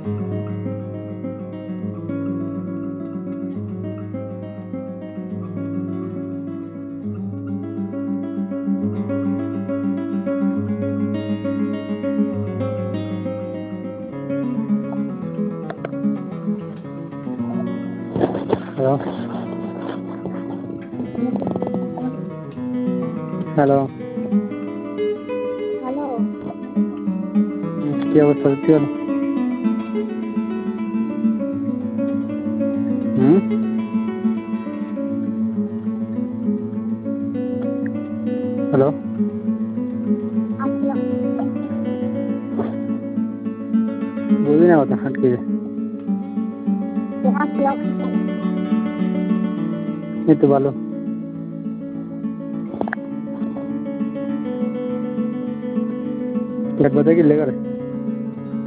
Hello hello hello. কি অবস্থা কি হলো? হ্যালো আসলাম। বুঝি না কথা আটকে যায়। আসলাম। এই তো ভালো। পেট ব্যথা কি লেগে